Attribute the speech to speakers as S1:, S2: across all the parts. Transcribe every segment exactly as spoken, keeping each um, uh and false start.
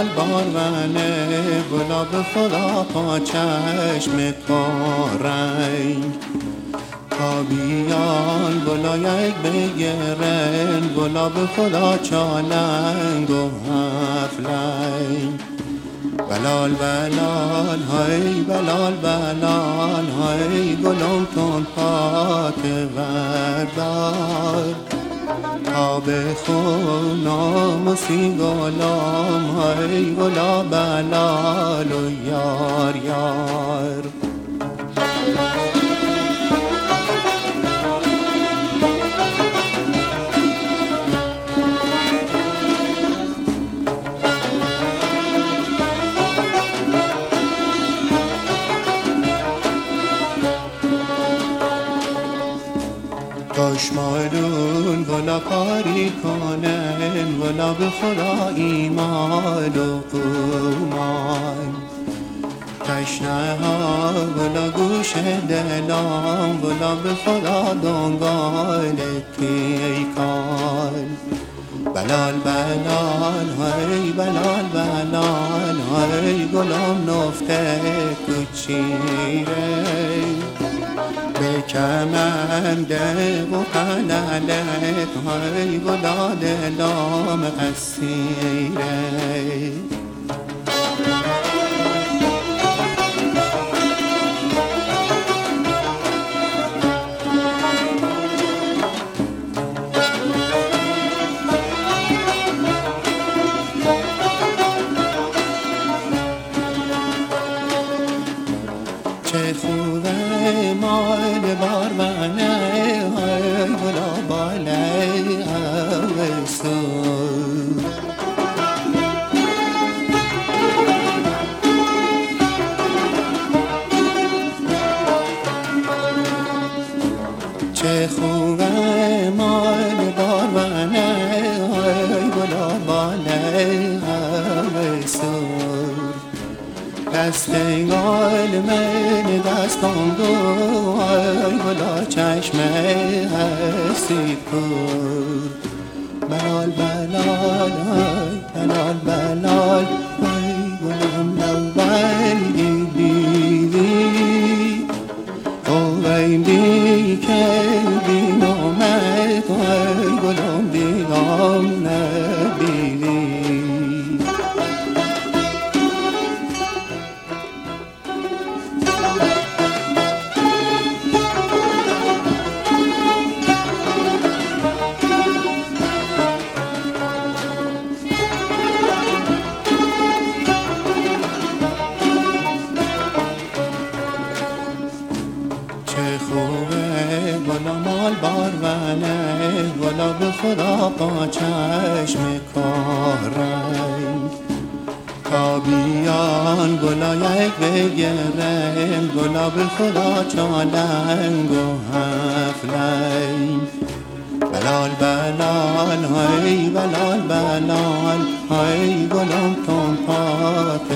S1: بارونه گلاب خدا پا چشم کارنگ تا بیان گلا یک بگیرن گلاب خدا چالنگ و هفلنگ بلال بلال های بلال بلال های گلم تون پاک وردار تا بخون ناموسی گلم های گلا بلال و یار یار دشمنون گلا کاری کنن گلا به خدا ایمان و قومان تشنه ها گلا گوش دلان گلا به خدا دنگال پیکان بلال بلال های بلال بلال های گلام نفته کچیره به کمنده و قلالت های گلا دلام اسیره چه خوبه مال بارونه های گلا باله اوستو چه خوبه مال بارونه های گلا باله اوستو دست گل من دستان گو ای گلا چشمه هستی کور بلال بلال ای بلال بلال ای گلم اول دیدی او ویدی که بینامت ای گلم دیدم ندیدی گلا مال بارونه گلا به خدا با چشم کارنگ تا بیان گلا یک بگیرن گلا به خدا چالنگ و هفلنگ بلال بلال های بلال بلال های گلم تون پاک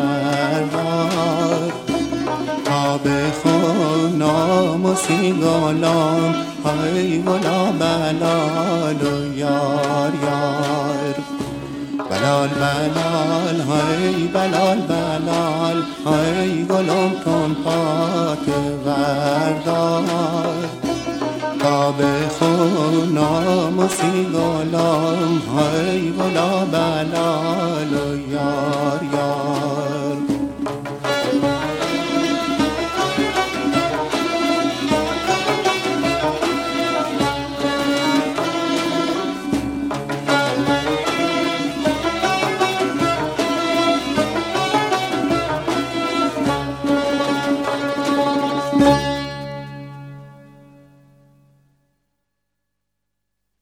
S1: وردار تا بخون ناموسی گلم های گلا بلال و یار یار بلال بلال های بلال بلال های گلم تون پاک وردار تا بخون ناموسی گلم های گلا بلال و یار یار